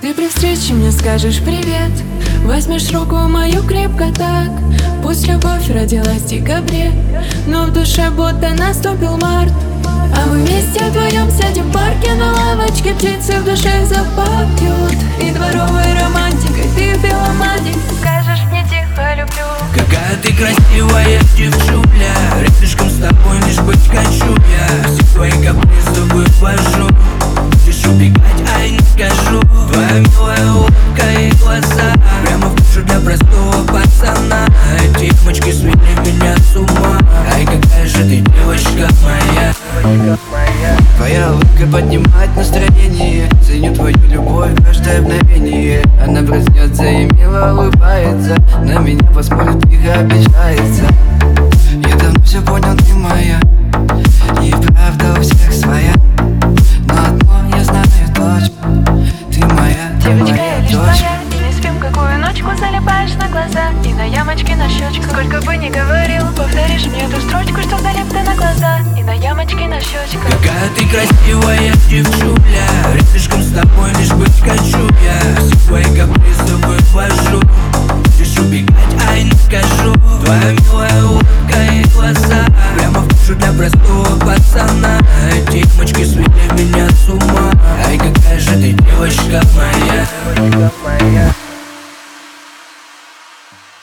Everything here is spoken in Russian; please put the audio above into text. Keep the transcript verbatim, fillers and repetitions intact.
Ты при встрече мне скажешь привет, возьмешь руку мою крепко так. Пусть любовь родилась в декабре, но в душе будто наступил март. А мы вместе вдвоем сядем в парке на лавочке, птицы в душе запоют. И дворовой романтикой ты в белом одежде скажешь мне тихо люблю. Какая ты красивая девчуля, рядышком с тобой лишь быть хочу я. Все твои капризы вывожу, будешь убегать, а я не скажу. Твоя милая улыбка и глаза прямо в душу для простого пацана. Эти мочки свели меня с ума. Ай, какая же ты девочка моя. Твоя улыбка поднимает настроение, ценю твою любовь каждое мгновение. Она проснется и мило улыбается, на меня посмотрит, тихо обижается. Я давно все понял, ты моя, и правда у всех своя. Но одно я знаю точно, ты моя, ты Девочка, моя я лишь дочь. твоя, и не спим, какую ночку залипаешь на глаза и на ямочки на щечках. Сколько бы ни говорил, повторишь мне эту строчку, что залип ты на глаза и на ямочки на щечках. Какая ты красивая девчуля,